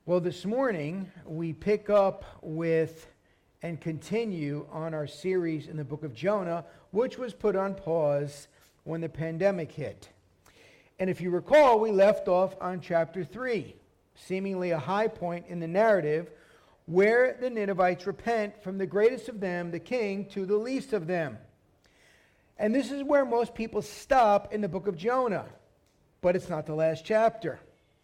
Well, this morning we pick up with and continue on our series in the book of Jonah, which was put on pause when the pandemic hit. And if you recall, we left off on chapter 3, seemingly a high point in the narrative, where the Ninevites repent from the greatest of them, the king, to the least of them. And this is where most people stop in the book of Jonah, but it's not the last chapter.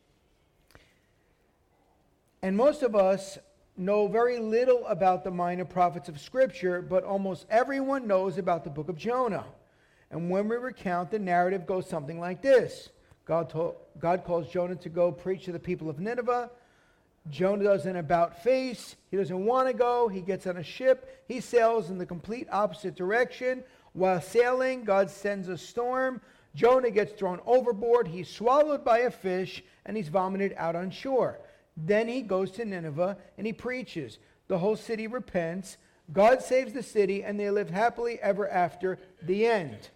And most of us know very little about the minor prophets of Scripture, but almost everyone knows about the book of Jonah. And when we recount, the narrative goes something like this. God calls Jonah to go preach to the people of Nineveh. Jonah does an about-face. He doesn't want to go. He gets on a ship. He sails in the complete opposite direction. While sailing, God sends a storm. Jonah gets thrown overboard. He's swallowed by a fish, and he's vomited out on shore. Then he goes to Nineveh and he preaches. The whole city repents. God saves the city and they live happily ever after. The end.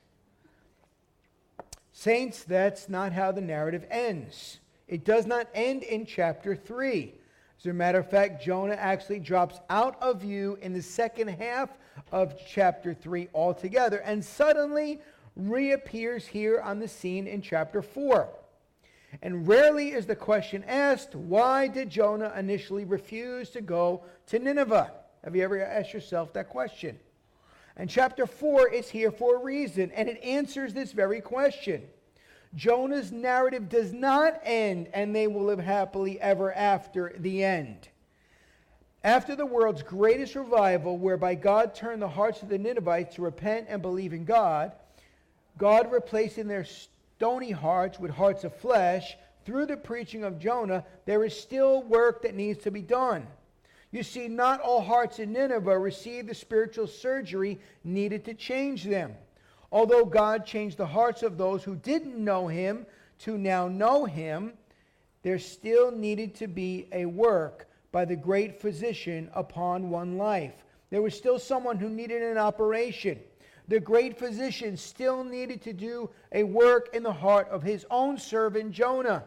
Saints, that's not how the narrative ends. It does not end in chapter 3. As a matter of fact, Jonah actually drops out of view in the second half of chapter 3 altogether and suddenly reappears here on the scene in chapter 4. And rarely is the question asked, why did Jonah initially refuse to go to Nineveh? Have you ever asked yourself that question? And chapter 4 is here for a reason, and it answers this very question. Jonah's narrative does not end, and they will live happily ever after. The end. After the world's greatest revival, whereby God turned the hearts of the Ninevites to repent and believe in God, God replacing their stony hearts with hearts of flesh, through the preaching of Jonah, there is still work that needs to be done. You see, not all hearts in Nineveh received the spiritual surgery needed to change them. Although God changed the hearts of those who didn't know him to now know him, there still needed to be a work by the great physician upon one life. There was still someone who needed an operation. The great physician still needed to do a work in the heart of his own servant Jonah.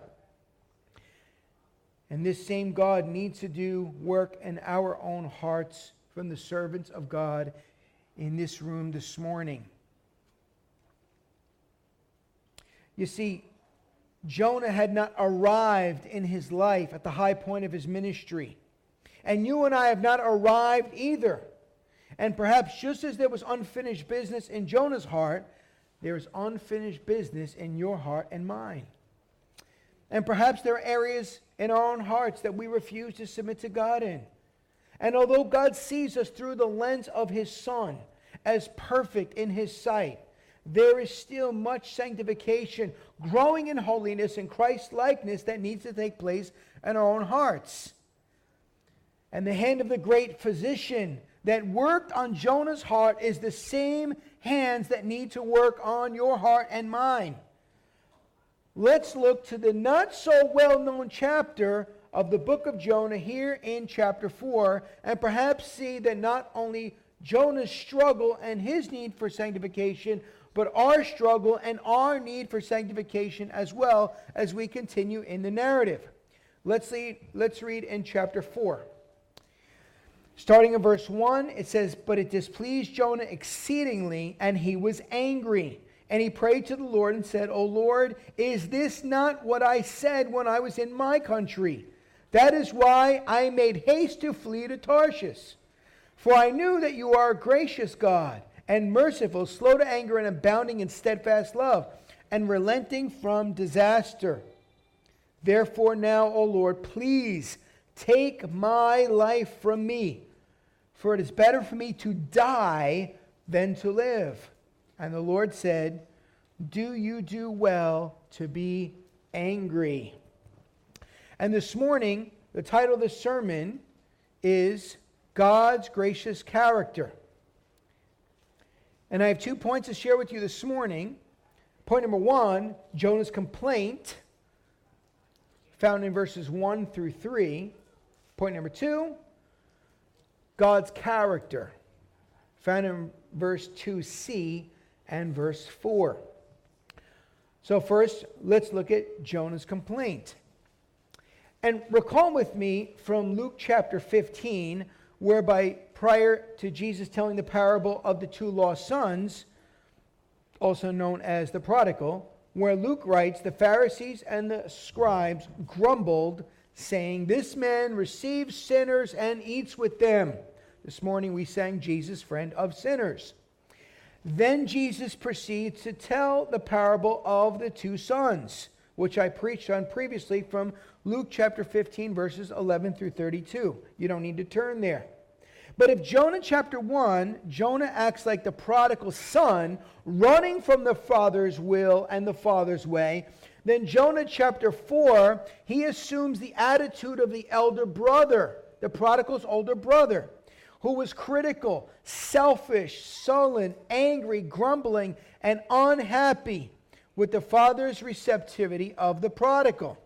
And this same God needs to do work in our own hearts from the servants of God in this room this morning. You see, Jonah had not arrived in his life at the high point of his ministry. And you and I have not arrived either. And perhaps just as there was unfinished business in Jonah's heart, there is unfinished business in your heart and mine. And perhaps there are areas in our own hearts that we refuse to submit to God in. And although God sees us through the lens of his Son as perfect in his sight, there is still much sanctification, growing in holiness and Christ-likeness that needs to take place in our own hearts. And the hand of the great physician that worked on Jonah's heart is the same hands that need to work on your heart and mine. Let's look to the not so well-known chapter of the book of Jonah here in chapter 4 and perhaps see that not only Jonah's struggle and his need for sanctification, but our struggle and our need for sanctification as well as we continue in the narrative. Let's read in chapter 4. Starting in verse 1, it says, "But it displeased Jonah exceedingly, and he was angry. And he prayed to the Lord and said, O Lord, is this not what I said when I was in my country? That is why I made haste to flee to Tarshish. For I knew that you are a gracious God, and merciful, slow to anger, and abounding in steadfast love, and relenting from disaster. Therefore now, O Lord, please take my life from me, for it is better for me to die than to live. And the Lord said, Do you do well to be angry?" And this morning, the title of the sermon is God's Gracious Character. And I have 2 points to share with you this morning. Point number 1, Jonah's complaint, found in verses 1 through 3. Point number 2, God's character, found in verse 2c and verse 4. So first, let's look at Jonah's complaint. And recall with me from Luke chapter 15, whereby prior to Jesus telling the parable of the two lost sons, also known as the prodigal, where Luke writes, the Pharisees and the scribes grumbled, saying, this man receives sinners and eats with them. This morning we sang Jesus, friend of sinners. Then Jesus proceeds to tell the parable of the two sons, which I preached on previously from Luke chapter 15, verses 11 through 32. You don't need to turn there. But if Jonah chapter 1, Jonah acts like the prodigal son, running from the father's will and the father's way, then Jonah chapter 4, he assumes the attitude of the elder brother, the prodigal's older brother, who was critical, selfish, sullen, angry, grumbling, and unhappy with the father's receptivity of the prodigal.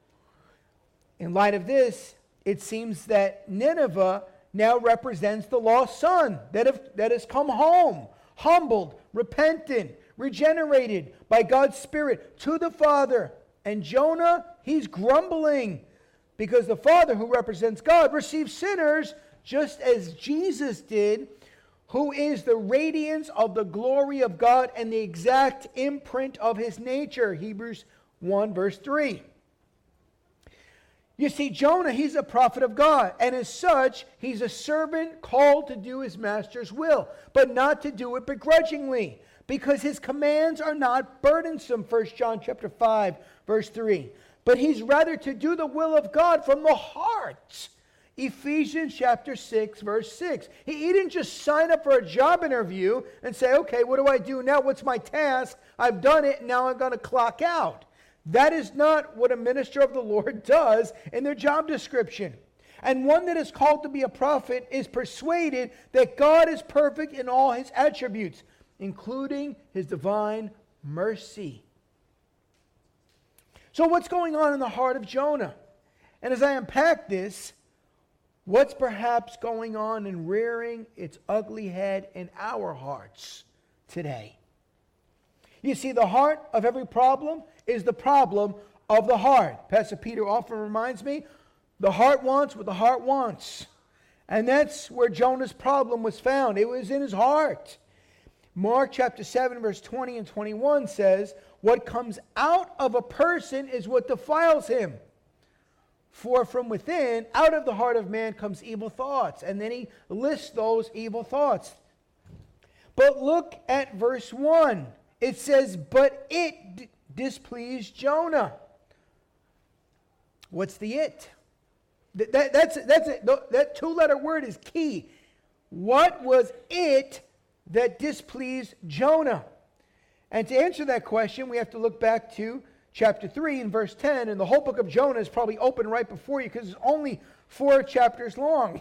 In light of this, it seems that Nineveh now represents the lost son that has come home, humbled, repentant, regenerated by God's Spirit to the Father. And Jonah, he's grumbling because the Father, who represents God, receives sinners just as Jesus did, who is the radiance of the glory of God and the exact imprint of his nature. Hebrews 1 verse 3. You see, Jonah, he's a prophet of God, and as such, he's a servant called to do his master's will, but not to do it begrudgingly, because his commands are not burdensome, 1 John chapter 5, verse 3. But he's rather to do the will of God from the heart. Ephesians chapter 6, verse 6. He didn't just sign up for a job interview and say, okay, what do I do now? What's my task? I've done it, and now I'm going to clock out. That is not what a minister of the Lord does in their job description. And one that is called to be a prophet is persuaded that God is perfect in all his attributes, including his divine mercy. So what's going on in the heart of Jonah? And as I unpack this, what's perhaps going on and rearing its ugly head in our hearts today? You see, the heart of every problem is the problem of the heart. Pastor Peter often reminds me, the heart wants what the heart wants. And that's where Jonah's problem was found. It was in his heart. Mark chapter 7, verse 20 and 21 says, what comes out of a person is what defiles him. For from within, out of the heart of man comes evil thoughts. And then he lists those evil thoughts. But look at verse 1. It says, but it displeased Jonah. What's the it? That's it. That two-letter word is key. What was it that displeased Jonah? And to answer that question, we have to look back to chapter 3 and verse 10. And the whole book of Jonah is probably open right before you because it's only 4 chapters long.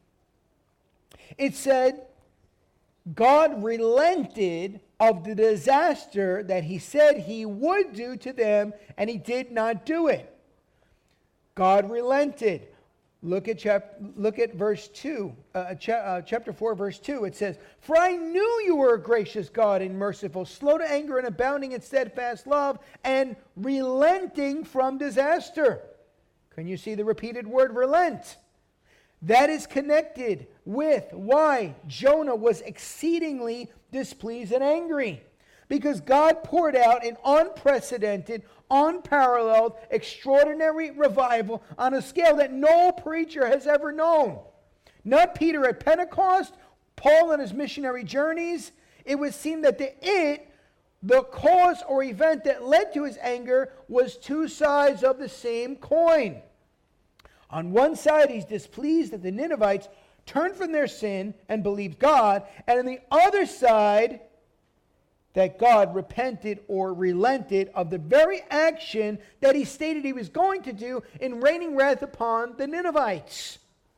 It said, God relented of the disaster that he said he would do to them, and he did not do it. God relented. Look at verse 2, chapter 4, verse 2. It says, for I knew you were a gracious God and merciful, slow to anger and abounding in steadfast love, and relenting from disaster. Can you see the repeated word relent? That is connected with why Jonah was exceedingly displeased and angry. Because God poured out an unprecedented, unparalleled, extraordinary revival on a scale that no preacher has ever known. Not Peter at Pentecost, Paul on his missionary journeys. It would seem that the cause or event that led to his anger was two sides of the same coin. On one side, he's displeased that the Ninevites turned from their sin and believed God. And on the other side, that God repented or relented of the very action that he stated he was going to do in raining wrath upon the Ninevites.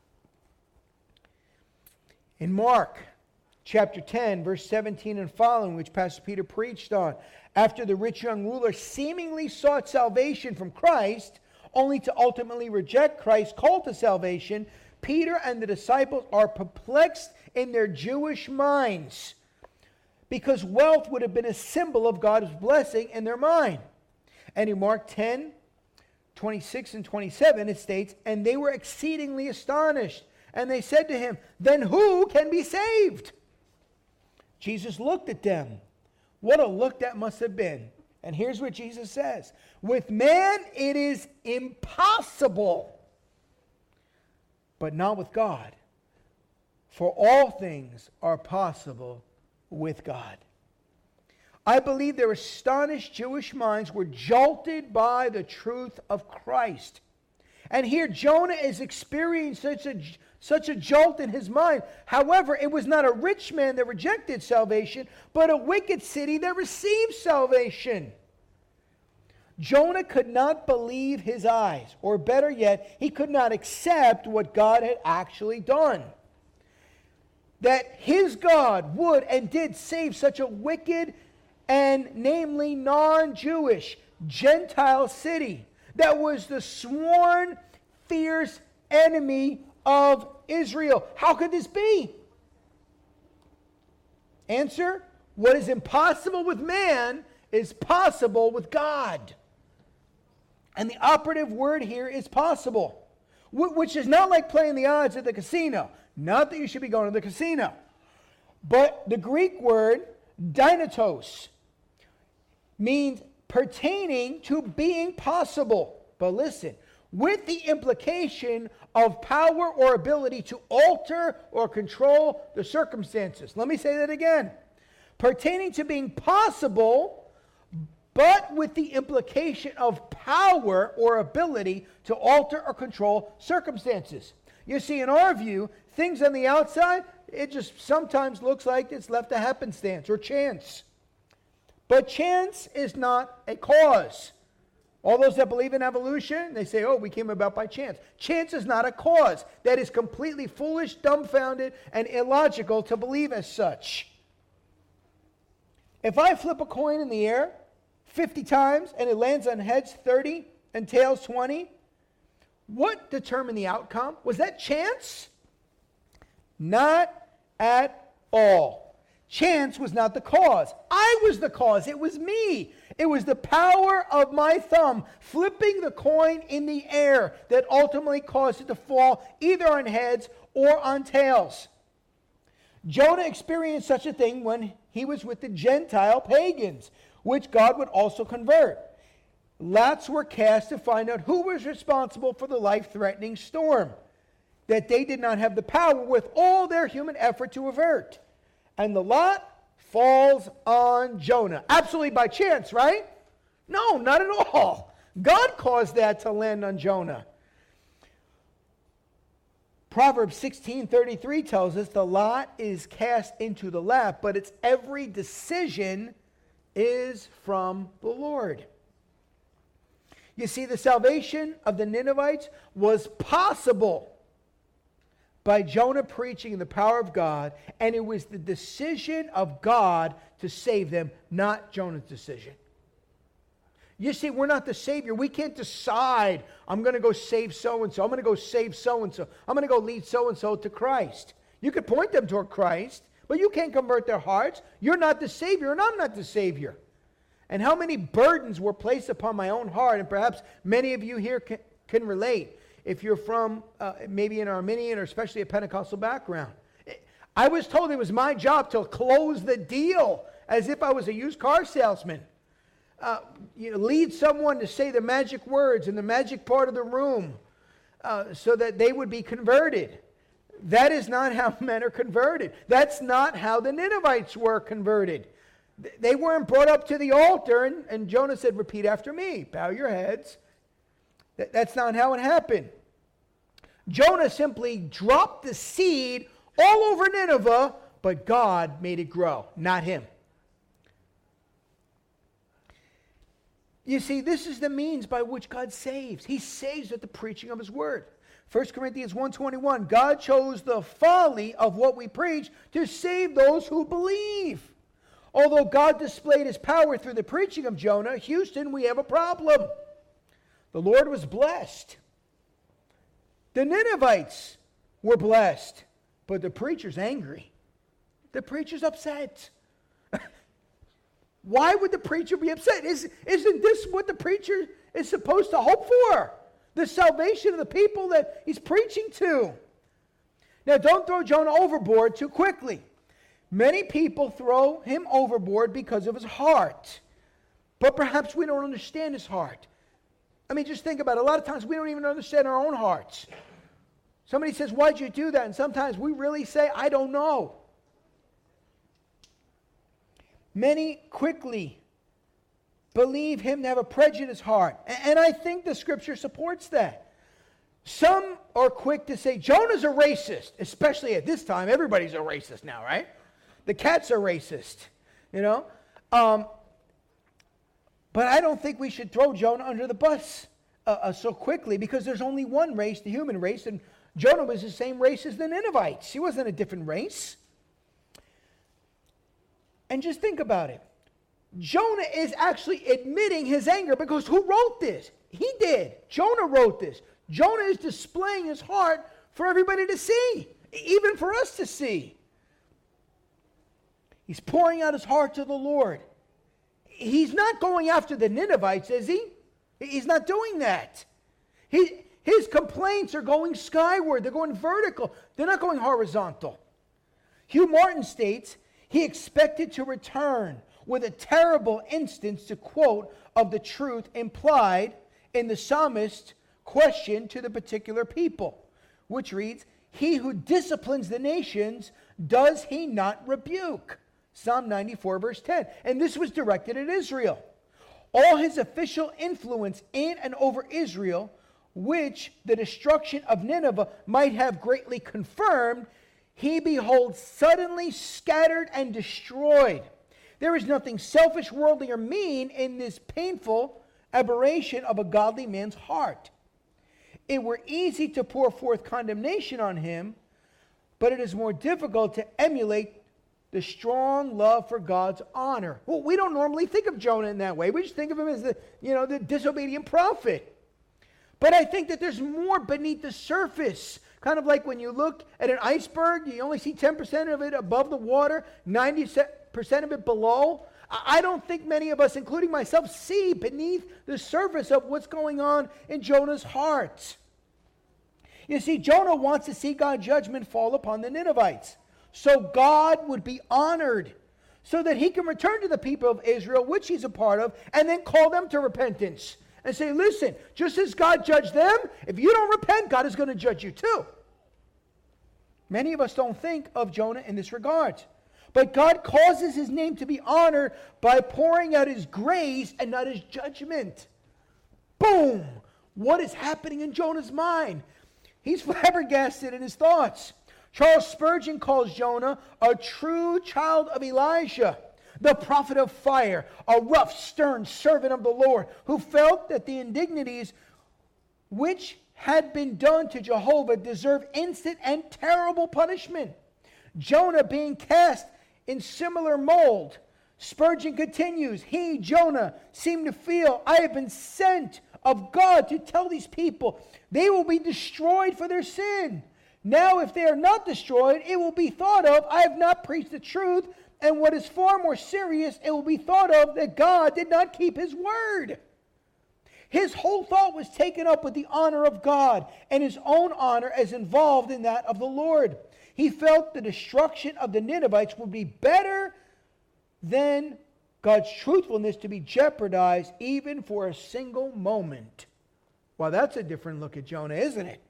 In Mark chapter 10, verse 17 and following, which Pastor Peter preached on, after the rich young ruler seemingly sought salvation from Christ, only to ultimately reject Christ's call to salvation, Peter and the disciples are perplexed in their Jewish minds because wealth would have been a symbol of God's blessing in their mind. And in Mark 10, 26 and 27, it states, "And they were exceedingly astonished. And they said to him, 'Then who can be saved?' Jesus looked at them." What a look that must have been. And here's what Jesus says. "With man it is impossible, but not with God. For all things are possible with God." I believe their astonished Jewish minds were jolted by the truth of Christ. And here Jonah is experiencing such a jolt in his mind. However, it was not a rich man that rejected salvation, but a wicked city that received salvation. Jonah could not believe his eyes, or better yet, he could not accept what God had actually done. That his God would and did save such a wicked and namely non-Jewish Gentile city that was the sworn fierce enemy of Israel. How could this be? Answer: what is impossible with man is possible with God. And the operative word here is possible, which is not like playing the odds at the casino. Not that you should be going to the casino. But the Greek word dynatos means pertaining to being possible. But listen, with the implication of power or ability to alter or control the circumstances. Let me say that again. Pertaining to being possible, but with the implication of power or ability to alter or control circumstances. You see, in our view, things on the outside, it just sometimes looks like it's left to happenstance or chance. But chance is not a cause. All those that believe in evolution, they say, oh, we came about by chance. Chance is not a cause. That is completely foolish, dumbfounded, and illogical to believe as such. If I flip a coin in the air 50 times and it lands on heads 30 and tails 20, what determined the outcome? Was that chance? Not at all. Chance was not the cause. I was the cause. It was me. It was the power of my thumb flipping the coin in the air that ultimately caused it to fall either on heads or on tails. Jonah experienced such a thing when he was with the Gentile pagans, which God would also convert. Lots were cast to find out who was responsible for the life-threatening storm that they did not have the power with all their human effort to avert. And the lot falls on Jonah. Absolutely by chance, right? No, not at all. God caused that to land on Jonah. Proverbs 16:33 tells us the lot is cast into the lap, but its every decision is from the Lord. You see, the salvation of the Ninevites was possible by Jonah preaching in the power of God, and it was the decision of God to save them, not Jonah's decision. You see, we're not the Savior. We can't decide, I'm going to go save so-and-so. I'm going to go save so-and-so. I'm going to go lead so-and-so to Christ. You could point them toward Christ, but you can't convert their hearts. You're not the Savior, and I'm not the Savior. And how many burdens were placed upon my own heart, and perhaps many of you here can relate. If you're from maybe an Arminian or especially a Pentecostal background. I was told it was my job to close the deal as if I was a used car salesman. Lead someone to say the magic words in the magic part of the room so that they would be converted. That is not how men are converted. That's not how the Ninevites were converted. They weren't brought up to the altar and Jonah said, repeat after me, bow your heads. That's not how it happened. Jonah simply dropped the seed all over Nineveh, but God made it grow, not him. You see, this is the means by which God saves. He saves with the preaching of his word. 1 Corinthians 1:21, God chose the folly of what we preach to save those who believe. Although God displayed his power through the preaching of Jonah, Houston, we have a problem. The Lord was blessed. The Ninevites were blessed, but the preacher's angry. The preacher's upset. Why would the preacher be upset? Isn't this what the preacher is supposed to hope for. The salvation of the people that he's preaching to. Now, don't throw Jonah overboard too quickly. Many people throw him overboard because of his heart. But perhaps we don't understand his heart. I mean, just think about it. A lot of times we don't even understand our own hearts. Somebody says, why'd you do that? And sometimes we really say, I don't know. Many quickly believe him to have a prejudiced heart. And I think the scripture supports that. Some are quick to say, Jonah's a racist. Especially at this time, everybody's a racist now, right? The cats are racist, you know. But I don't think we should throw Jonah under the bus so quickly, because there's only one race, the human race, and Jonah was the same race as the Ninevites. He wasn't a different race. And just think about it. Jonah is actually admitting his anger, because who wrote this? He did. Jonah wrote this. Jonah is displaying his heart for everybody to see, even for us to see. He's pouring out his heart to the Lord. He's not going after the Ninevites, is he? He's not doing that. His complaints are going skyward. They're going vertical. They're not going horizontal. Hugh Martin states, he expected to return with a terrible instance, to quote, of the truth implied in the psalmist's question to the particular people, which reads, he who disciplines the nations, does he not rebuke? Psalm 94, verse 10. And this was directed at Israel. All his official influence in and over Israel, which the destruction of Nineveh might have greatly confirmed, he beholds suddenly scattered and destroyed. There is nothing selfish, worldly, or mean in this painful aberration of a godly man's heart. It were easy to pour forth condemnation on him, but it is more difficult to emulate the strong love for God's honor. Well, we don't normally think of Jonah in that way. We just think of him as the disobedient prophet. But I think that there's more beneath the surface. Kind of like when you look at an iceberg, you only see 10% of it above the water, 90% of it below. I don't think many of us, including myself, see beneath the surface of what's going on in Jonah's heart. You see, Jonah wants to see God's judgment fall upon the Ninevites, so God would be honored, so that he can return to the people of Israel, which he's a part of, and then call them to repentance. And say, listen, just as God judged them, if you don't repent, God is going to judge you too. Many of us don't think of Jonah in this regard. But God causes his name to be honored by pouring out his grace and not his judgment. Boom! What is happening in Jonah's mind? He's flabbergasted in his thoughts. Charles Spurgeon calls Jonah a true child of Elijah, the prophet of fire, a rough, stern servant of the Lord, who felt that the indignities which had been done to Jehovah deserved instant and terrible punishment. Jonah being cast in similar mold, Spurgeon continues, he, Jonah, seemed to feel, I have been sent of God to tell these people they will be destroyed for their sin. Now, if they are not destroyed, it will be thought of, I have not preached the truth, and what is far more serious, it will be thought of that God did not keep his word. His whole thought was taken up with the honor of God, and his own honor as involved in that of the Lord. He felt the destruction of the Ninevites would be better than God's truthfulness to be jeopardized even for a single moment. Well, that's a different look at Jonah, isn't it?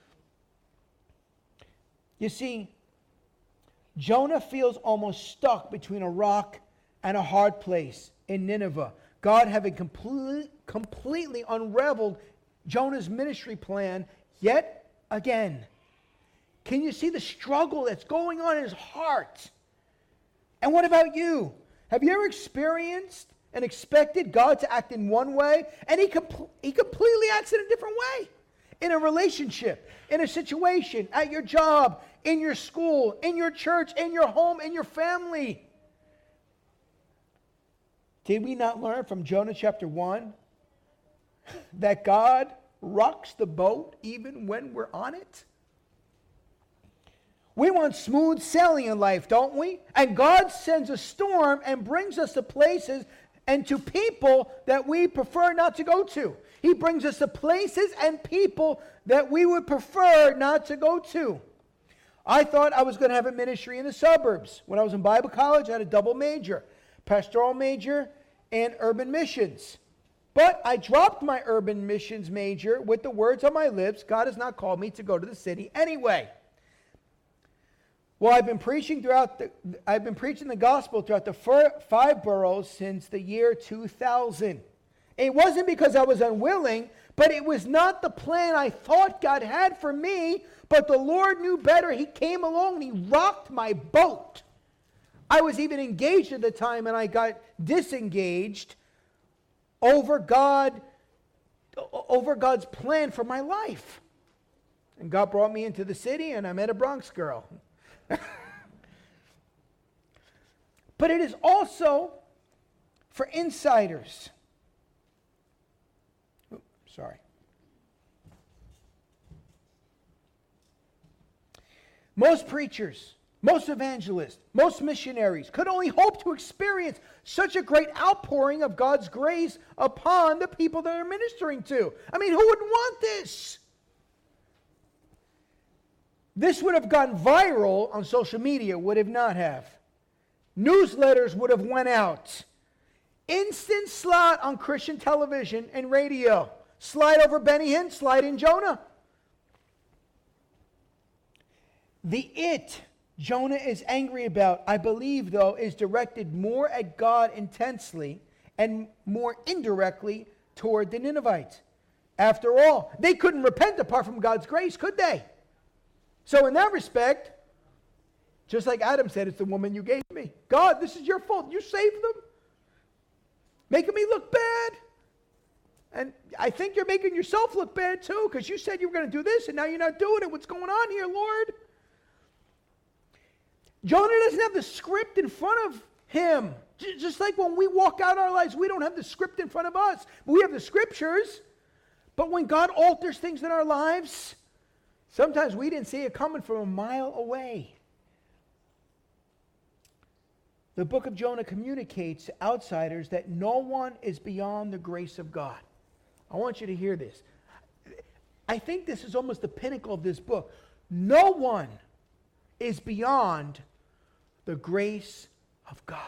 You see, Jonah feels almost stuck between a rock and a hard place in Nineveh. God having completely unraveled Jonah's ministry plan yet again. Can you see the struggle that's going on in his heart? And what about you? Have you ever experienced and expected God to act in one way, and he completely acts in a different way? In a relationship, in a situation, at your job, in your school, in your church, in your home, in your family. Did we not learn from Jonah chapter 1 that God rocks the boat even when we're on it? We want smooth sailing in life, don't we? And God sends a storm and brings us to places and to people that we prefer not to go to. He brings us to places and people that we would prefer not to go to. I thought I was going to have a ministry in the suburbs. When I was in Bible college, I had a double major, pastoral major and urban missions. But I dropped my urban missions major with the words on my lips, God has not called me to go to the city anyway. Well, I've been preaching the gospel throughout the 5 boroughs since the year 2000. It wasn't because I was unwilling, but it was not the plan I thought God had for me, but the Lord knew better. He came along and He rocked my boat. I was even engaged at the time, and I got disengaged over God's plan for my life. And God brought me into the city, and I met a Bronx girl. But it is also for insiders. Sorry. Most preachers, most evangelists, most missionaries could only hope to experience such a great outpouring of God's grace upon the people that they're ministering to. I mean, who wouldn't want this? This would have gone viral on social media, would it not have? Newsletters would have went out. Instant slot on Christian television and radio. Slide over Benny Hinn, slide in Jonah. The it Jonah is angry about, I believe, though, is directed more at God intensely and more indirectly toward the Ninevites. After all, they couldn't repent apart from God's grace, could they? So in that respect, just like Adam said, it's the woman you gave me. God, this is your fault. You saved them. Making me look bad. And I think you're making yourself look bad too, because you said you were going to do this, and now you're not doing it. What's going on here, Lord? Jonah doesn't have the script in front of him. Just like when we walk out our lives, we don't have the script in front of us. We have the scriptures. But when God alters things in our lives, sometimes we didn't see it coming from a mile away. The book of Jonah communicates to outsiders that no one is beyond the grace of God. I want you to hear this. I think this is almost the pinnacle of this book. No one is beyond the grace of God.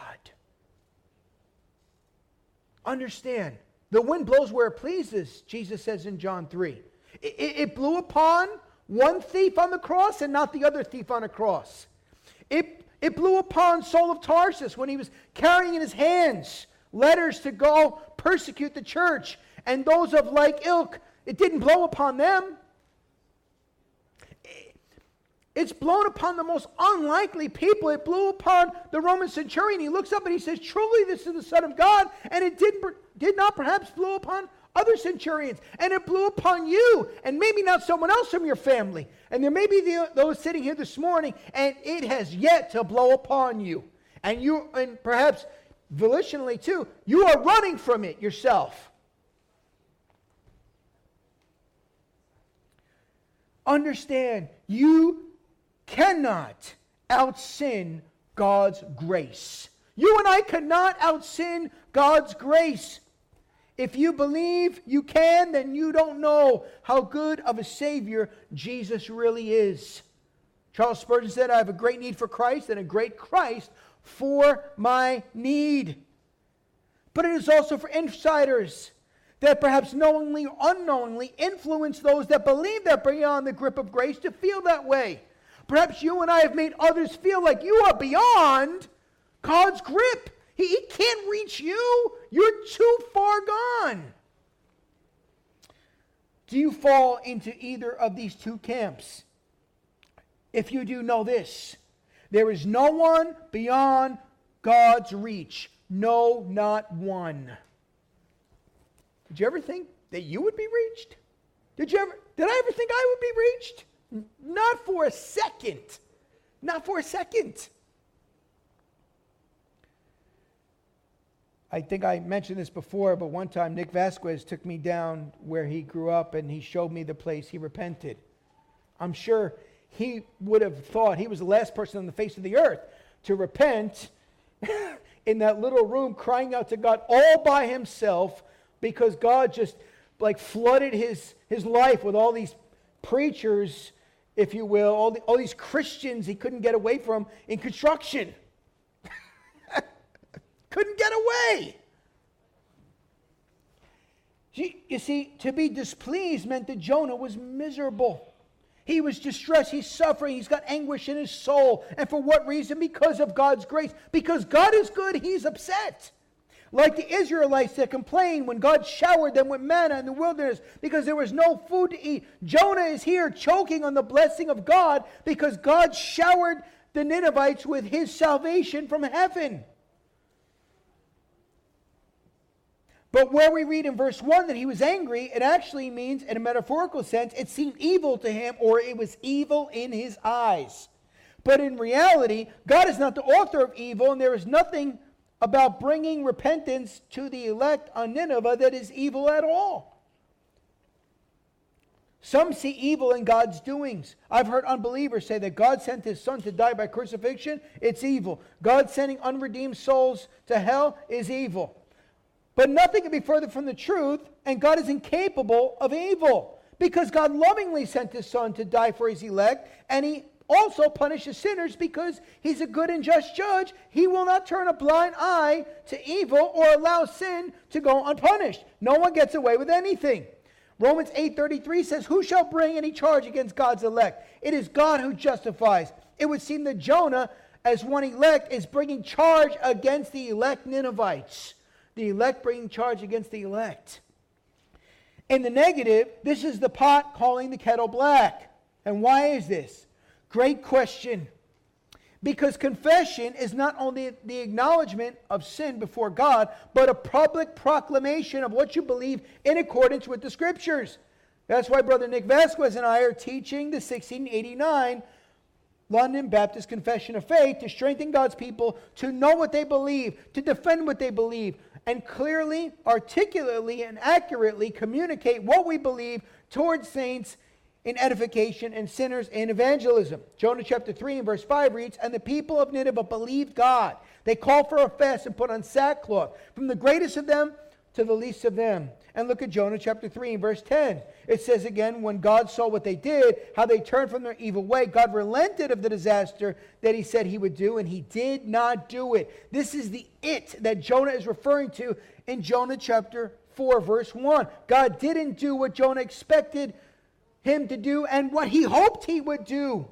Understand, the wind blows where it pleases, Jesus says in John 3. It blew upon one thief on the cross and not the other thief on the cross. It blew upon Saul of Tarsus when he was carrying in his hands letters to go persecute the church, and those of like ilk. It didn't blow upon them. It's blown upon the most unlikely people. It blew upon the Roman centurion. He looks up and he says, truly this is the Son of God. And it did not perhaps blow upon other centurions. And it blew upon you, and maybe not someone else from your family. And there may be those sitting here this morning, and it has yet to blow upon you. And perhaps volitionally too, you are running from it yourself. Understand, you cannot out-sin God's grace. You and I cannot out-sin God's grace. If you believe you can, then you don't know how good of a Savior Jesus really is. Charles Spurgeon said, I have a great need for Christ and a great Christ for my need. But it is also for insiders that perhaps knowingly or unknowingly influence those that believe they're beyond the grip of grace to feel that way. Perhaps you and I have made others feel like you are beyond God's grip. He can't reach you. You're too far gone. Do you fall into either of these two camps? If you do, know this. There is no one beyond God's reach. No, not one. Did you ever think that you would be reached? Did I ever think I would be reached? Not for a second. Not for a second. I think I mentioned this before, but one time Nick Vasquez took me down where he grew up and he showed me the place he repented. I'm sure he would have thought he was the last person on the face of the earth to repent in that little room crying out to God all by himself because God just like flooded his life with all these preachers, if you will, all these Christians he couldn't get away from in construction. Couldn't get away. You see, to be displeased meant that Jonah was miserable. He was distressed. He's suffering. He's got anguish in his soul. And for what reason? Because of God's grace. Because God is good, he's upset. Like the Israelites that complained when God showered them with manna in the wilderness because there was no food to eat. Jonah is here choking on the blessing of God because God showered the Ninevites with his salvation from heaven. But where we read in verse 1 that he was angry, it actually means, in a metaphorical sense, it seemed evil to him, or it was evil in his eyes. But in reality, God is not the author of evil, and there is nothing about bringing repentance to the elect on Nineveh that is evil at all. Some see evil in God's doings. I've heard unbelievers say that God sent his son to die by crucifixion. It's evil. God sending unredeemed souls to hell is evil. But nothing can be further from the truth, and God is incapable of evil. Because God lovingly sent his son to die for his elect, and he also punishes sinners because he's a good and just judge. He will not turn a blind eye to evil or allow sin to go unpunished. No one gets away with anything. Romans 8:33 says, "Who shall bring any charge against God's elect? It is God who justifies." It would seem that Jonah, as one elect, is bringing charge against the elect Ninevites. The elect bringing charge against the elect. In the negative, this is the pot calling the kettle black. And why is this? Great question. Because confession is not only the acknowledgement of sin before God, but a public proclamation of what you believe in accordance with the Scriptures. That's why Brother Nick Vasquez and I are teaching the 1689 London Baptist Confession of Faith to strengthen God's people to know what they believe, to defend what they believe, and clearly, articulately, and accurately communicate what we believe towards saints in edification and sinners in evangelism. Jonah chapter 3 and verse 5 reads, "And the people of Nineveh believed God. They called for a fast and put on sackcloth, from the greatest of them to the least of them." And look at Jonah chapter 3 and verse 10. It says again, when God saw what they did, how they turned from their evil way, God relented of the disaster that he said he would do, and he did not do it. This is the it that Jonah is referring to in Jonah chapter 4 verse 1. God didn't do what Jonah expected him to do and what he hoped he would do.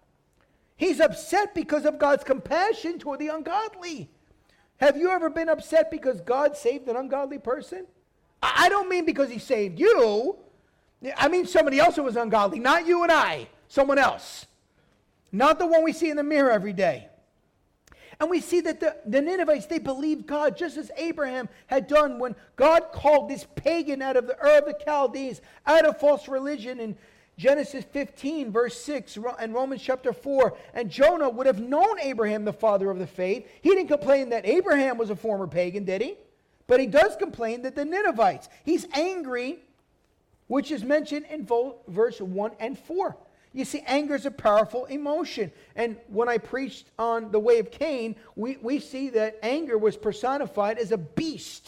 He's upset because of God's compassion toward the ungodly. Have you ever been upset because God saved an ungodly person? I don't mean because he saved you. I mean somebody else who was ungodly. Not you and I. Someone else. Not the one we see in the mirror every day. And we see that the Ninevites, they believed God just as Abraham had done when God called this pagan out of the Ur of the Chaldees, out of false religion in Genesis 15 verse 6 and Romans chapter 4. And Jonah would have known Abraham, the father of the faith. He didn't complain that Abraham was a former pagan, did he? But he does complain that the Ninevites, he's angry, which is mentioned in verse 1 and 4. You see, anger is a powerful emotion. And when I preached on the way of Cain, we see that anger was personified as a beast.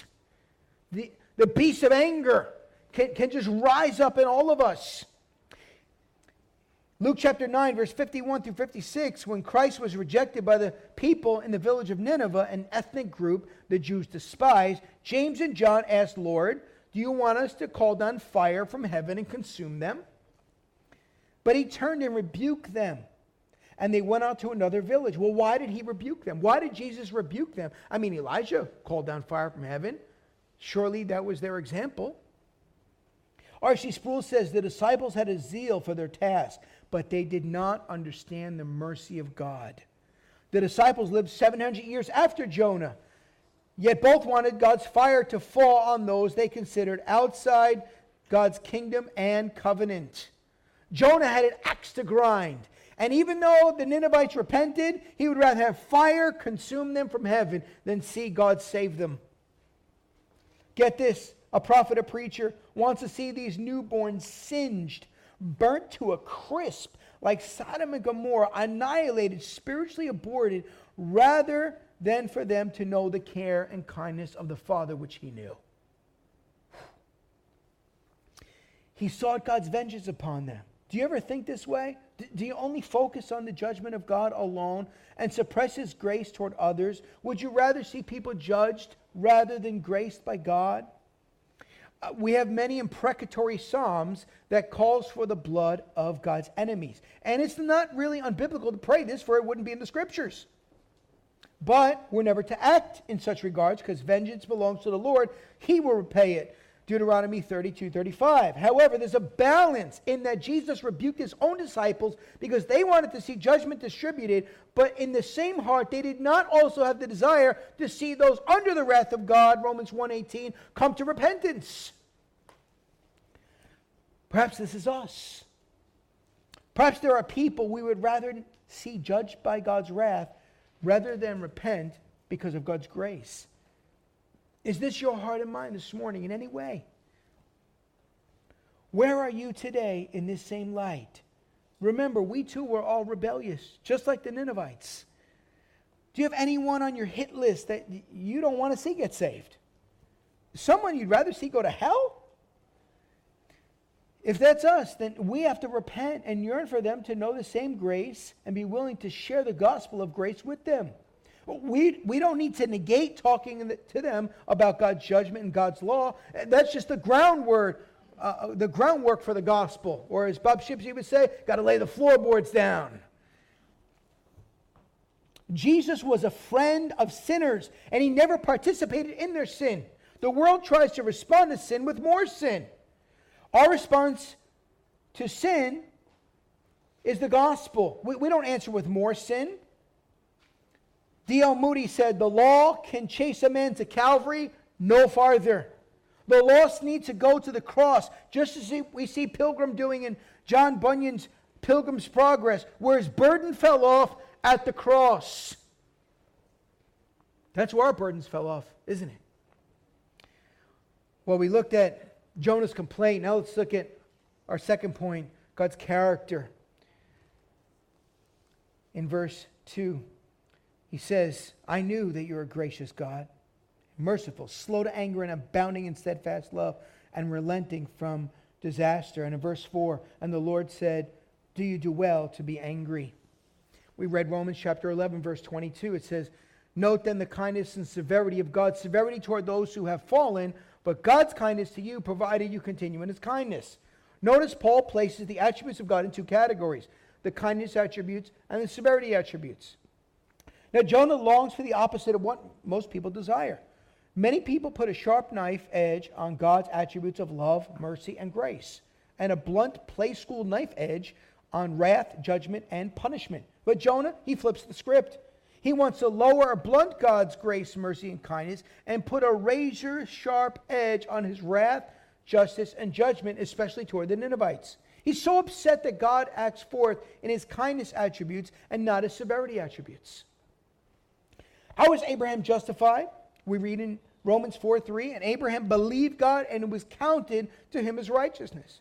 The beast of anger can just rise up in all of us. Luke chapter 9, verse 51 through 56, when Christ was rejected by the people in the village of Nineveh, an ethnic group the Jews despised, James and John asked, "Lord, do you want us to call down fire from heaven and consume them?" But he turned and rebuked them, and they went out to another village. Well, why did he rebuke them? Why did Jesus rebuke them? I mean, Elijah called down fire from heaven. Surely that was their example. R.C. Sproul says the disciples had a zeal for their task, but they did not understand the mercy of God. The disciples lived 700 years after Jonah, yet both wanted God's fire to fall on those they considered outside God's kingdom and covenant. Jonah had an axe to grind, and even though the Ninevites repented, he would rather have fire consume them from heaven than see God save them. Get this, a prophet, a preacher, wants to see these newborns singed, burnt to a crisp, like Sodom and Gomorrah, annihilated, spiritually aborted, rather than for them to know the care and kindness of the Father which he knew. he sought God's vengeance upon them. Do you ever think this way? Do you only focus on the judgment of God alone and suppress his grace toward others? Would you rather see people judged rather than graced by God? We have many imprecatory psalms that calls for the blood of God's enemies. And it's not really unbiblical to pray this, for it wouldn't be in the scriptures. But we're never to act in such regards, because vengeance belongs to the Lord. He will repay it. Deuteronomy 32:35. However, there's a balance in that Jesus rebuked his own disciples because they wanted to see judgment distributed, but in the same heart they did not also have the desire to see those under the wrath of God, Romans 1:18, come to repentance. Perhaps this is us. Perhaps there are people we would rather see judged by God's wrath rather than repent because of God's grace. Is this your heart and mind this morning in any way? Where are you today in this same light? Remember, we too were all rebellious, just like the Ninevites. Do you have anyone on your hit list that you don't want to see get saved? Someone you'd rather see go to hell? If that's us, then we have to repent and yearn for them to know the same grace and be willing to share the gospel of grace with them. We don't need to negate talking to them about God's judgment and God's law. That's just the groundwork for the gospel. Or as Bob Shipsey would say, got to lay the floorboards down. Jesus was a friend of sinners, and he never participated in their sin. The world tries to respond to sin with more sin. Our response to sin is the gospel. We don't answer with more sin. D.L. Moody said, the law can chase a man to Calvary, no farther. The lost need to go to the cross, just as we see Pilgrim doing in John Bunyan's Pilgrim's Progress, where his burden fell off at the cross. That's where our burdens fell off, isn't it? Well, we looked at Jonah's complaint. Now let's look at our second point, God's character. In verse 2. He says, I knew that you're a gracious God, merciful, slow to anger and abounding in steadfast love and relenting from disaster. And in verse 4, and the Lord said, do you do well to be angry? We read Romans chapter 11, verse 22. It says, note then the kindness and severity of God, severity toward those who have fallen, but God's kindness to you, provided you continue in his kindness. Notice Paul places the attributes of God in two categories, the kindness attributes and the severity attributes. Now, Jonah longs for the opposite of what most people desire. Many people put a sharp knife edge on God's attributes of love, mercy, and grace, and a blunt play school knife edge on wrath, judgment, and punishment. But Jonah, he flips the script. He wants to lower or blunt God's grace, mercy, and kindness and put a razor-sharp edge on his wrath, justice, and judgment, especially toward the Ninevites. He's so upset that God acts forth in his kindness attributes and not his severity attributes. How was Abraham justified? We read in Romans 4:3, and Abraham believed God and it was counted to him as righteousness.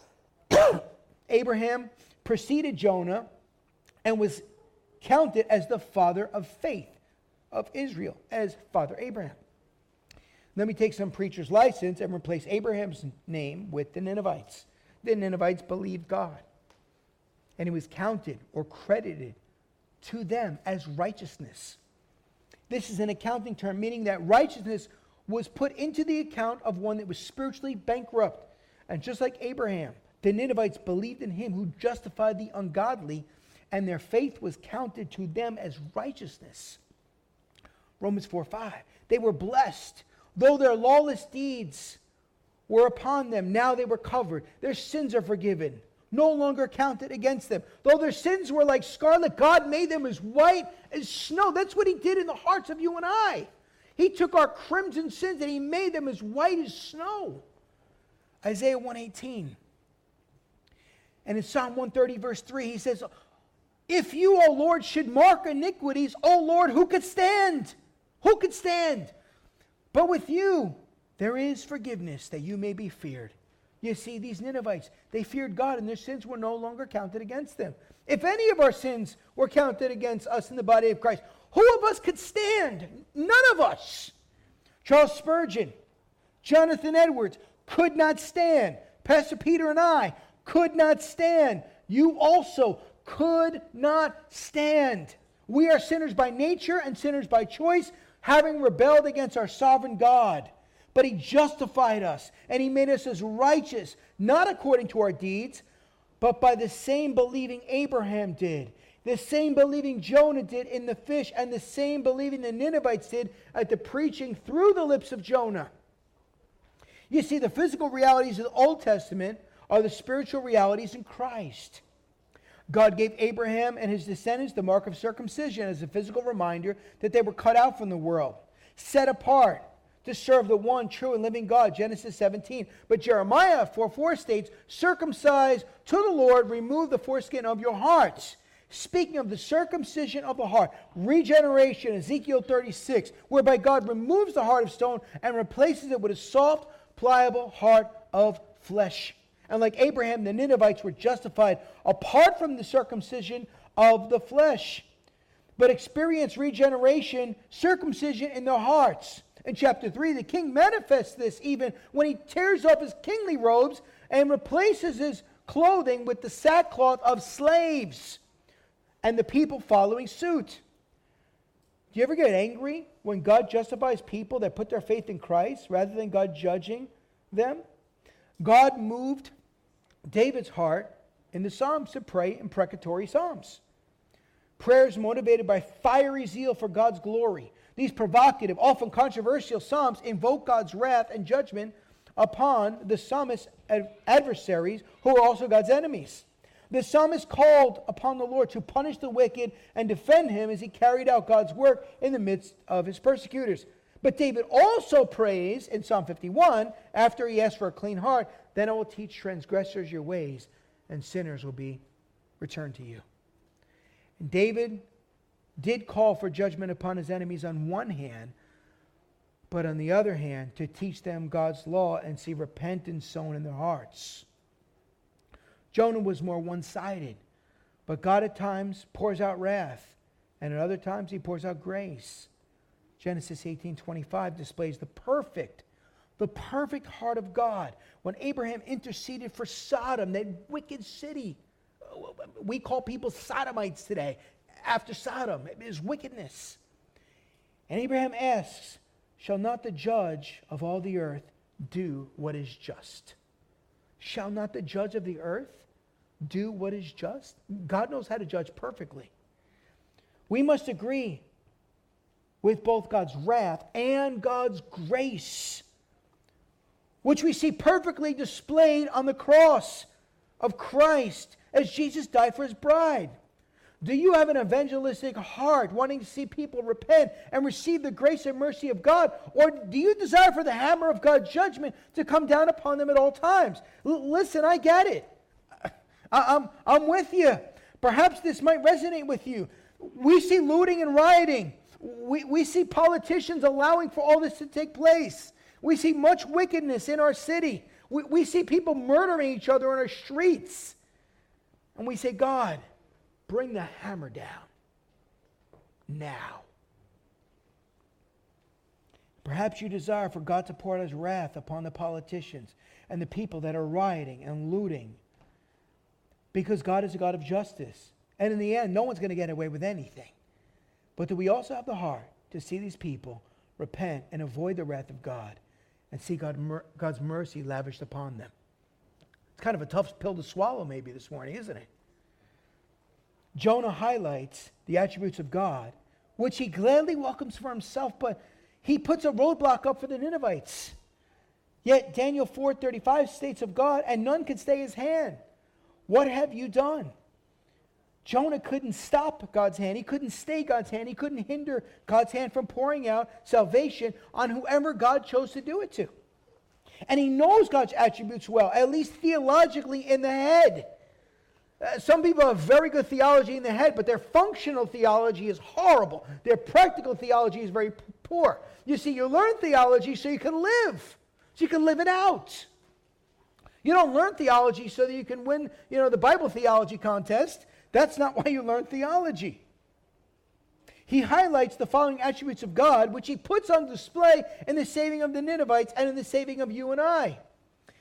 Abraham preceded Jonah and was counted as the father of faith of Israel, as Father Abraham. Let me take some preacher's license and replace Abraham's name with the Ninevites. The Ninevites believed God, and it was counted or credited to them as righteousness. This is an accounting term, meaning that righteousness was put into the account of one that was spiritually bankrupt. And just like Abraham, the Ninevites believed in him who justified the ungodly, and their faith was counted to them as righteousness. Romans 4:5. They were blessed. Though their lawless deeds were upon them, now they were covered. Their sins are forgiven, no longer counted against them. Though their sins were like scarlet, God made them as white as snow. That's what he did in the hearts of you and I. He took our crimson sins and he made them as white as snow. Isaiah 1:18. And in Psalm 130, verse 3, he says, if you, O Lord, should mark iniquities, O Lord, who could stand? Who could stand? But with you there is forgiveness, that you may be feared. You see, these Ninevites, they feared God and their sins were no longer counted against them. If any of our sins were counted against us in the body of Christ, who of us could stand? None of us. Charles Spurgeon, Jonathan Edwards could not stand. Pastor Peter and I could not stand. You also could not stand. We are sinners by nature and sinners by choice, having rebelled against our sovereign God. But he justified us, and he made us as righteous, not according to our deeds, but by the same believing Abraham did, the same believing Jonah did in the fish, and the same believing the Ninevites did at the preaching through the lips of Jonah. You see, the physical realities of the Old Testament are the spiritual realities in Christ. God gave Abraham and his descendants the mark of circumcision as a physical reminder that they were cut out from the world, set apart to serve the one true and living God, Genesis 17. But Jeremiah 4:4 states, circumcise to the Lord, remove the foreskin of your hearts. Speaking of the circumcision of the heart, regeneration, Ezekiel 36, whereby God removes the heart of stone and replaces it with a soft, pliable heart of flesh. And like Abraham, the Ninevites were justified apart from the circumcision of the flesh, but experienced regeneration, circumcision in their hearts. In chapter 3, the king manifests this even when he tears off his kingly robes and replaces his clothing with the sackcloth of slaves, and the people following suit. Do you ever get angry when God justifies people that put their faith in Christ rather than God judging them? God moved David's heart in the Psalms to pray imprecatory psalms. Prayers motivated by fiery zeal for God's glory. These provocative, often controversial psalms invoke God's wrath and judgment upon the psalmist's adversaries, who are also God's enemies. The psalmist called upon the Lord to punish the wicked and defend him as he carried out God's work in the midst of his persecutors. But David also prays in Psalm 51, after he asks for a clean heart, then I will teach transgressors your ways, and sinners will be returned to you. And David did call for judgment upon his enemies on one hand, but on the other hand, to teach them God's law and see repentance sown in their hearts. Jonah was more one-sided, but God at times pours out wrath, and at other times he pours out grace. Genesis 18:25 displays the perfect heart of God when Abraham interceded for Sodom, that wicked city. We call people Sodomites today, after Sodom. It is wickedness. And Abraham asks, shall not the judge of all the earth do what is just? Shall not the judge of the earth do what is just? God knows how to judge perfectly. We must agree with both God's wrath and God's grace, which we see perfectly displayed on the cross of Christ as Jesus died for his bride. Do you have an evangelistic heart wanting to see people repent and receive the grace and mercy of God? Or do you desire for the hammer of God's judgment to come down upon them at all times? Listen, I get it. I'm with you. Perhaps this might resonate with you. We see looting and rioting. We see politicians allowing for all this to take place. We see much wickedness in our city. We see people murdering each other on our streets. And we say, God, bring the hammer down now. Perhaps you desire for God to pour out his wrath upon the politicians and the people that are rioting and looting, because God is a God of justice. And in the end, no one's going to get away with anything. But do we also have the heart to see these people repent and avoid the wrath of God and see God's mercy lavished upon them? It's kind of a tough pill to swallow maybe this morning, isn't it? Jonah highlights the attributes of God, which he gladly welcomes for himself, but he puts a roadblock up for the Ninevites. Yet Daniel 4:35 states of God, and none can stay his hand. What have you done? Jonah couldn't stop God's hand. He couldn't stay God's hand. He couldn't hinder God's hand from pouring out salvation on whoever God chose to do it to. And he knows God's attributes well, at least theologically in the head. Some people have very good theology in the head, but their functional theology is horrible. Their practical theology is very poor. You see, you learn theology so you can live, so you can live it out. You don't learn theology so that you can win, the Bible theology contest. That's not why you learn theology. He highlights the following attributes of God, which he puts on display in the saving of the Ninevites and in the saving of you and I.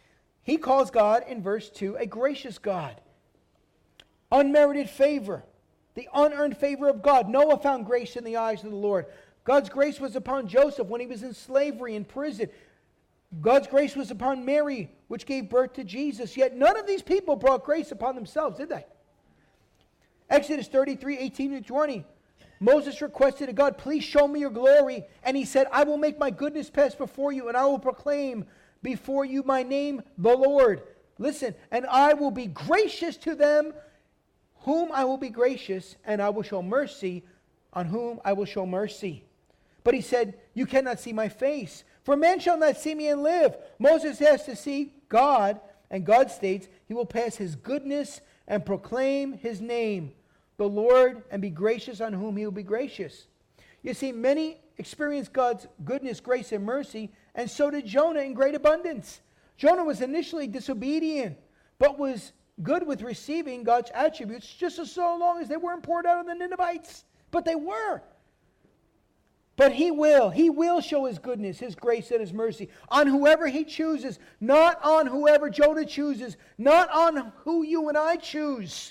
He calls God in verse 2 a gracious God. Unmerited favor, the unearned favor of God. Noah found grace in the eyes of the Lord. God's grace was upon Joseph when he was in slavery, in prison. God's grace was upon Mary, which gave birth to Jesus. Yet none of these people brought grace upon themselves, did they? Exodus 33, 18 to 20. Moses requested of God, please show me your glory. And he said, I will make my goodness pass before you, and I will proclaim before you my name, the Lord. Listen, and I will be gracious to them whom I will be gracious, and I will show mercy on whom I will show mercy. But he said, you cannot see my face, for man shall not see me and live. Moses has to see God, and God states he will pass his goodness and proclaim his name, the Lord, and be gracious on whom he will be gracious. You see, many experienced God's goodness, grace, and mercy, and so did Jonah in great abundance. Jonah was initially disobedient, but was good with receiving God's attributes just so long as they weren't poured out on the Ninevites. But they were. But he will show his goodness, his grace, and his mercy on whoever he chooses, not on whoever Jonah chooses, not on who you and I choose,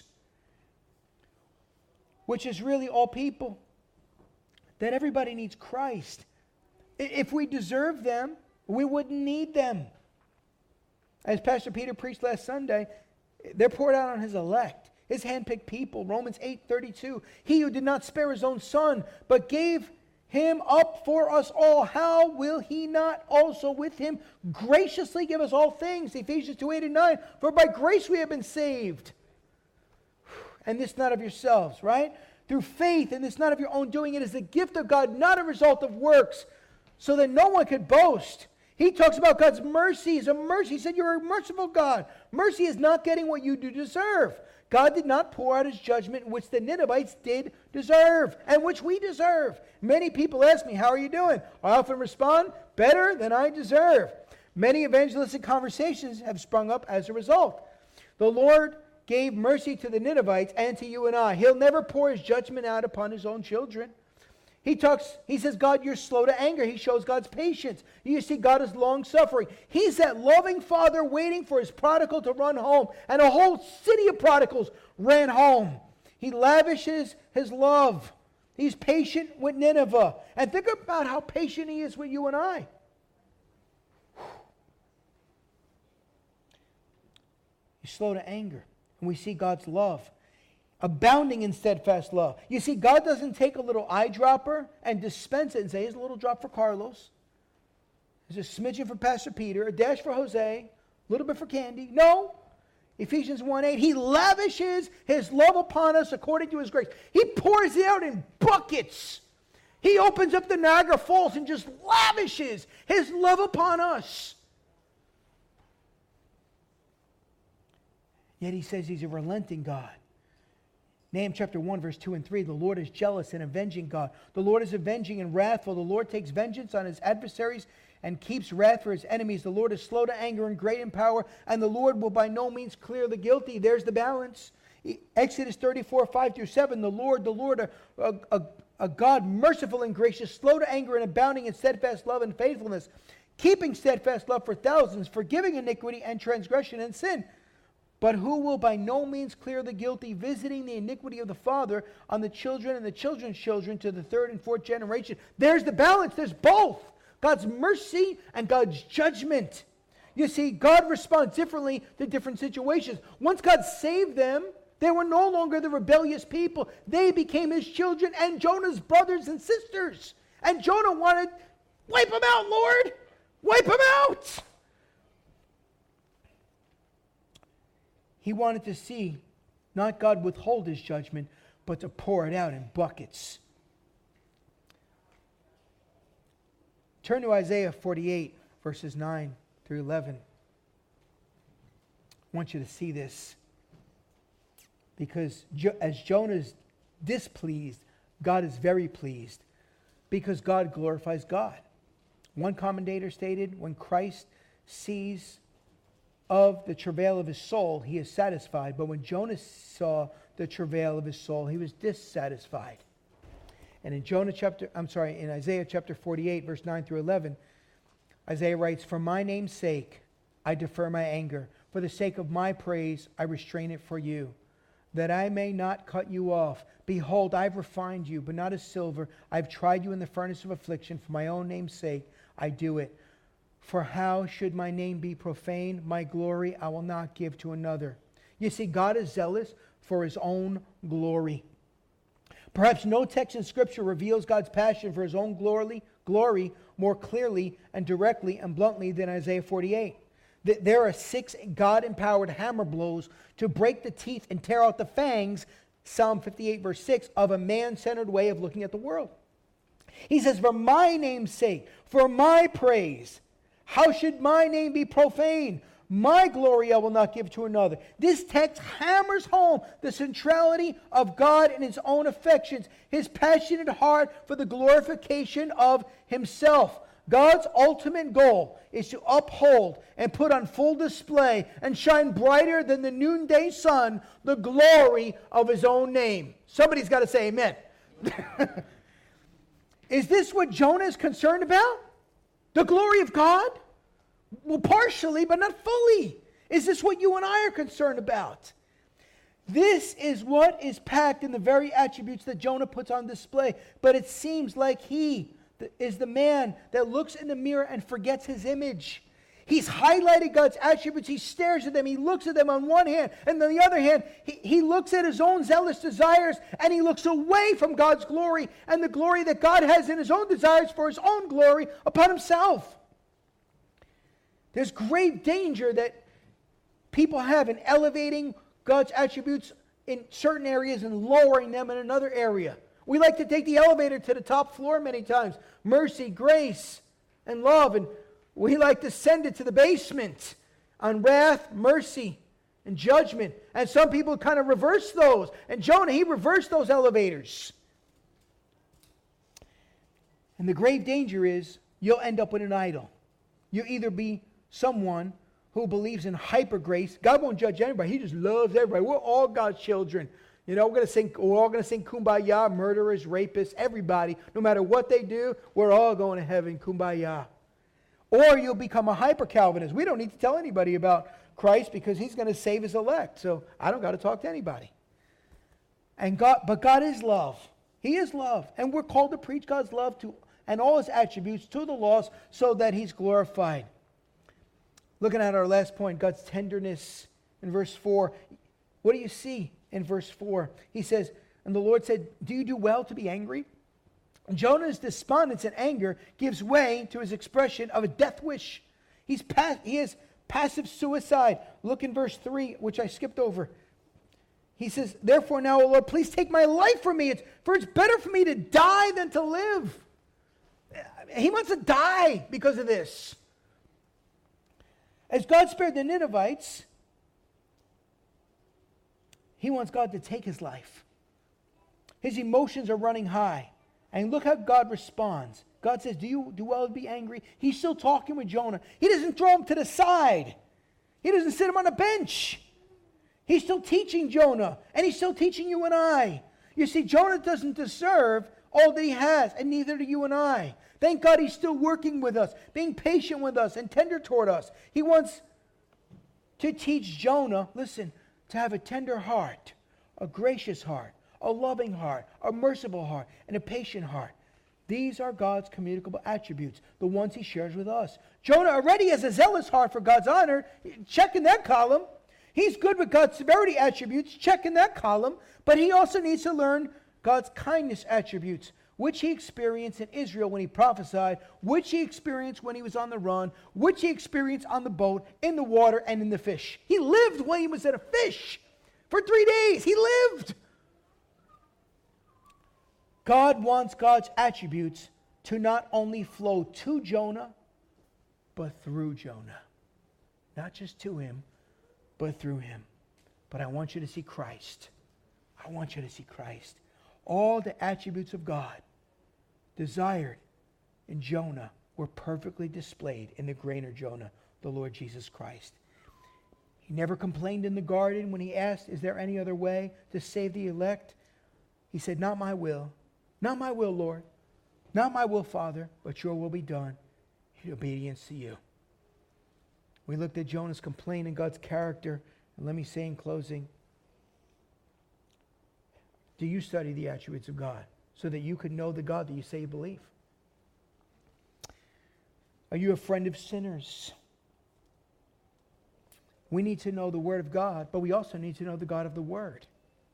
which is really all people. That everybody needs Christ. If we deserve them, we wouldn't need them. As Pastor Peter preached last Sunday, they're poured out on his elect, his handpicked people. Romans 8:32. He who did not spare his own son, but gave him up for us all, how will he not also with him graciously give us all things? Ephesians 2:8 and 9. For by grace we have been saved. And this not of yourselves, right? Through faith, and this not of your own doing. It is the gift of God, not a result of works, so that no one could boast. He talks about God's mercy as a mercy. He said, you're a merciful God. Mercy is not getting what you do deserve. God did not pour out his judgment, which the Ninevites did deserve, and which we deserve. Many people ask me, how are you doing? I often respond, better than I deserve. Many evangelistic conversations have sprung up as a result. The Lord gave mercy to the Ninevites and to you and I. He'll never pour his judgment out upon his own children. He says, God, you're slow to anger. He shows God's patience. You see, God is long-suffering. He's that loving father waiting for his prodigal to run home. And a whole city of prodigals ran home. He lavishes his love. He's patient with Nineveh. And think about how patient he is with you and I. He's slow to anger. And we see God's love. Abounding in steadfast love. You see, God doesn't take a little eyedropper and dispense it and say, here's a little drop for Carlos. There's a smidgen for Pastor Peter, a dash for Jose, a little bit for Candy. No. Ephesians 1:8, he lavishes his love upon us according to his grace. He pours it out in buckets. He opens up the Niagara Falls and just lavishes his love upon us. Yet he says he's a relenting God. Nahum chapter 1, verse 2 and 3, the Lord is jealous and avenging God. The Lord is avenging and wrathful. The Lord takes vengeance on his adversaries and keeps wrath for his enemies. The Lord is slow to anger and great in power, and the Lord will by no means clear the guilty. There's the balance. Exodus 34, 5 through 7, the Lord, a God merciful and gracious, slow to anger and abounding in steadfast love and faithfulness, keeping steadfast love for thousands, forgiving iniquity and transgression and sin, but who will by no means clear the guilty, visiting the iniquity of the father on the children and the children's children to the third and fourth generation. There's the balance. There's both. God's mercy and God's judgment. You see, God responds differently to different situations. Once God saved them, they were no longer the rebellious people. They became his children and Jonah's brothers and sisters. And Jonah wanted, wipe them out, Lord. Wipe them out. He wanted to see not God withhold his judgment, but to pour it out in buckets. Turn to Isaiah 48, verses 9 through 11. I want you to see this. Because as Jonah is displeased, God is very pleased. Because God glorifies God. One commentator stated, when Christ sees of the travail of his soul, he is satisfied. But when Jonah saw the travail of his soul, he was dissatisfied. And in Isaiah chapter 48, verse 9 through 11, Isaiah writes, for my name's sake, I defer my anger. For the sake of my praise, I restrain it for you, that I may not cut you off. Behold, I have refined you, but not as silver. I have tried you in the furnace of affliction. For my own name's sake, I do it. For how should my name be profaned? My glory I will not give to another. You see, God is zealous for his own glory. Perhaps no text in Scripture reveals God's passion for his own glory more clearly and directly and bluntly than Isaiah 48. There are 6 God-empowered hammer blows to break the teeth and tear out the fangs, Psalm 58 verse 6, of a man-centered way of looking at the world. He says, for my name's sake, for my praise, how should my name be profaned? My glory I will not give to another. This text hammers home the centrality of God and his own affections, his passionate heart for the glorification of himself. God's ultimate goal is to uphold and put on full display and shine brighter than the noonday sun the glory of his own name. Somebody's got to say amen. Is this what Jonah is concerned about? The glory of God? Well, partially, but not fully. Is this what you and I are concerned about? This is what is packed in the very attributes that Jonah puts on display. But it seems like he is the man that looks in the mirror and forgets his image. He's highlighted God's attributes. He stares at them. He looks at them on one hand. And on the other hand, he looks at his own zealous desires, and he looks away from God's glory and the glory that God has in his own desires for his own glory upon himself. There's great danger that people have in elevating God's attributes in certain areas and lowering them in another area. We like to take the elevator to the top floor many times. Mercy, grace, and love. And we like to send it to the basement on wrath, mercy, and judgment. And some people kind of reverse those. And Jonah, he reversed those elevators. And the grave danger is you'll end up with an idol. You'll either be someone who believes in hyper grace. God won't judge anybody. He just loves everybody. We're all God's children. You know, we're all going to sing Kumbaya, murderers, rapists, everybody. No matter what they do, we're all going to heaven, Kumbaya. Or you'll become a hyper-Calvinist. We don't need to tell anybody about Christ because he's going to save his elect. So I don't got to talk to anybody. But God is love. He is love. And we're called to preach God's love to and all his attributes to the lost so that he's glorified. Looking at our last point, God's tenderness in verse 4. What do you see in verse 4? He says, and the Lord said, do you do well to be angry? And Jonah's despondence and anger gives way to his expression of a death wish. He is passive suicide. Look in verse 3, which I skipped over. He says, therefore now, O Lord, please take my life from me. For it's better for me to die than to live. He wants to die because of this. As God spared the Ninevites, he wants God to take his life. His emotions are running high. And look how God responds. God says, do you do well to be angry? He's still talking with Jonah. He doesn't throw him to the side. He doesn't sit him on a bench. He's still teaching Jonah. And he's still teaching you and I. You see, Jonah doesn't deserve all that he has, and neither do you and I. Thank God he's still working with us, being patient with us and tender toward us. He wants to teach Jonah, listen, to have a tender heart, a gracious heart, a loving heart, a merciful heart, and a patient heart. These are God's communicable attributes, the ones he shares with us. Jonah already has a zealous heart for God's honor. Check in that column. He's good with God's severity attributes. Check in that column. But he also needs to learn God's kindness attributes, which he experienced in Israel when he prophesied, which he experienced when he was on the run, which he experienced on the boat, in the water, and in the fish. He lived when he was at a fish for 3 days. He lived. God wants God's attributes to not only flow to Jonah, but through Jonah. Not just to him, but through him. But I want you to see Christ. I want you to see Christ. All the attributes of God desired in Jonah were perfectly displayed in the greater Jonah, the Lord Jesus Christ. He never complained in the garden when he asked, is there any other way to save the elect? He said, not my will, Lord, not my will, Father, but your will be done in obedience to you. We looked at Jonah's complaint and God's character. And let me say in closing, do you study the attributes of God so that you can know the God that you say you believe? Are you a friend of sinners? We need to know the Word of God, but we also need to know the God of the Word.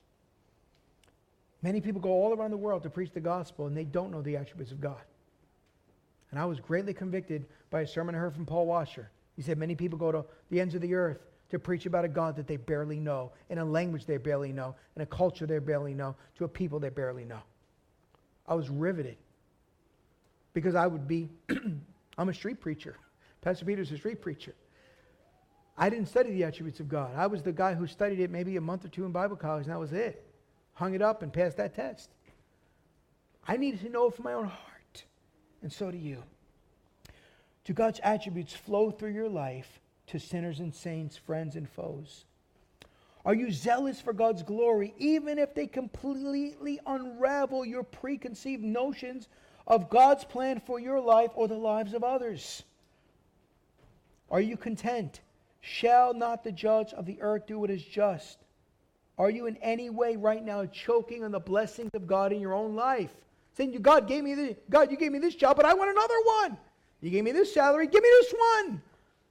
Many people go all around the world to preach the gospel and they don't know the attributes of God. And I was greatly convicted by a sermon I heard from Paul Washer. He said many people go to the ends of the earth to preach about a God that they barely know, in a language they barely know, in a culture they barely know, to a people they barely know. I was riveted because I'm a street preacher. Pastor Peter's a street preacher. I didn't study the attributes of God. I was the guy who studied it maybe a month or two in Bible college, and that was it. Hung it up and passed that test. I needed to know it from my own heart, and so do you. Do God's attributes flow through your life to sinners and saints, friends and foes? Are you zealous for God's glory, even if they completely unravel your preconceived notions of God's plan for your life or the lives of others? Are you content? Shall not the judge of the earth do what is just? Are you in any way right now choking on the blessings of God in your own life? Saying, God, you gave me this job, but I want another one. You gave me this salary, give me this one.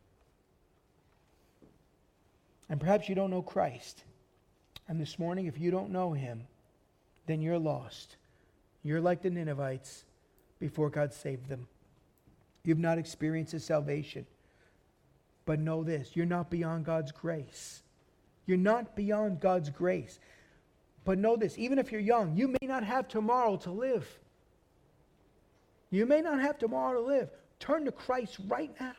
And perhaps you don't know Christ. And this morning, if you don't know Him, then you're lost. You're like the Ninevites before God saved them. You've not experienced His salvation. But know this, you're not beyond God's grace. You're not beyond God's grace. But know this, even if you're young, you may not have tomorrow to live. You may not have tomorrow to live. Turn to Christ right now.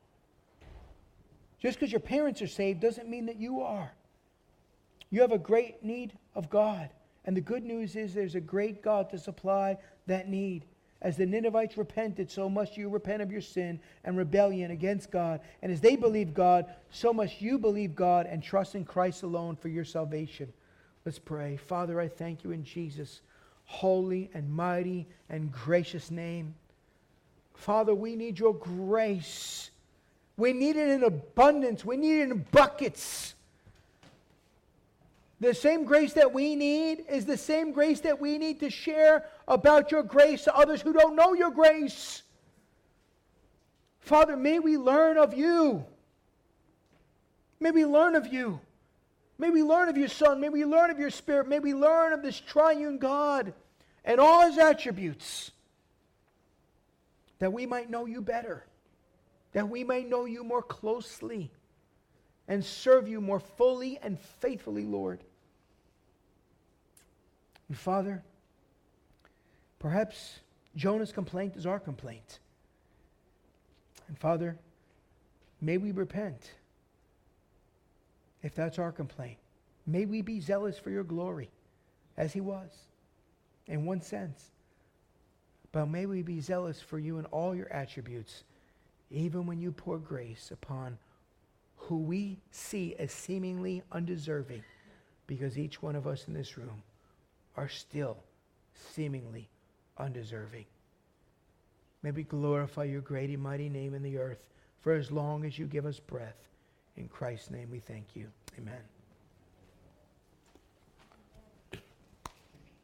Just because your parents are saved doesn't mean that you are. You have a great need of God. And the good news is there's a great God to supply that need. As the Ninevites repented, so must you repent of your sin and rebellion against God. And as they believed God, so must you believe God and trust in Christ alone for your salvation. Let's pray. Father, I thank you in Jesus' holy and mighty and gracious name. Father, we need your grace. We need it in abundance. We need it in buckets. The same grace that we need is the same grace that we need to share about your grace to others who don't know your grace. Father, may we learn of you. May we learn of you. May we learn of your Son. May we learn of your Spirit. May we learn of this triune God and all His attributes, that we might know you better, that we might know you more closely and serve you more fully and faithfully, Lord. And Father, perhaps Jonah's complaint is our complaint. And Father, may we repent if that's our complaint. May we be zealous for your glory, as he was, in one sense. But may we be zealous for you in all your attributes, even when you pour grace upon who we see as seemingly undeserving, because each one of us in this room are still seemingly undeserving. May we glorify your great and mighty name in the earth for as long as you give us breath. In Christ's name we thank you. Amen.